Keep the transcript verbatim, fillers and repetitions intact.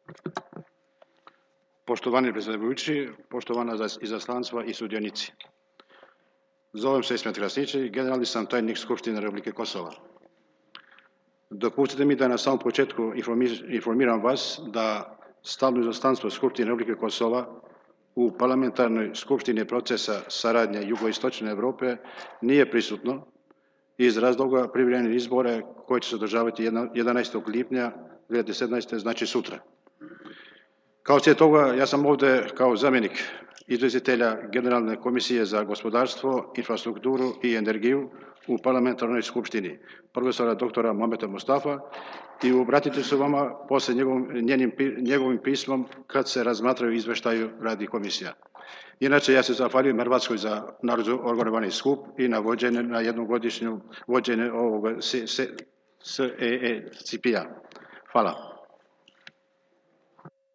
Poštovani predsjedavajući, poštovana izaslanstva i sudionici. Zovem se Ismet Krasnići, generalni sam tajnik Skupštine Republike Kosova. Dopustite mi da na samom početku informiram vas da stalno izaslanstvo Skupštine Republike Kosova u parlamentarnoj skupštini procesa saradnje jugoistočne Evrope nije prisutno iz razloga privremenih izbora koji će se održavati jedanaestog lipnja dve hiljade sedamnaeste. znači sutra. Kao slijed toga, ja sam ovdje kao zamjenik izvjestitelja Generalne komisije za gospodarstvo, infrastrukturu i energiju u parlamentarnoj skupštini, profesora doktora Muhameda Mustafa, i obratiti se vama poslije njegovim, njenim, njegovim pismom kad se razmatraju izvještaju radi komisija. Inače, ja se zahvaljujem Hrvatskoj za narodno organizirani skup i na vođenje, na jednogodišnju vođenje ovog S E E C P-a. Hvala.